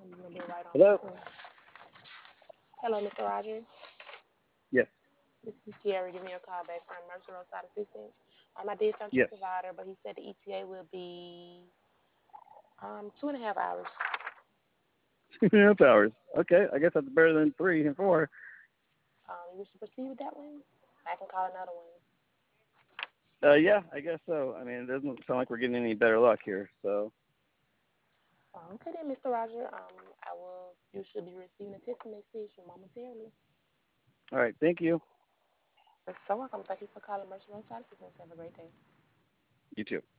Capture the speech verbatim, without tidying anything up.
You gonna be right on Hello? through. Hello, mister Roger. Yes. This is Kiara giving you a call back from Mercer Roadside Assistance. Um, I did talk to your Yes. provider, but he said the E T A will be um two and a half hours. Two and a half hours. Okay, I guess that's better than three and four. Um, you wish to proceed with that one? I can call another one. Uh, yeah, I guess so. I mean, it doesn't sound like we're getting any better luck here. So, Oh, okay then, mister Roger. Um, I will. You should be receiving a text message momentarily. all right, thank you. You're so welcome. Thank you for calling Mercer Roadside Assistance. Have a great day. You too.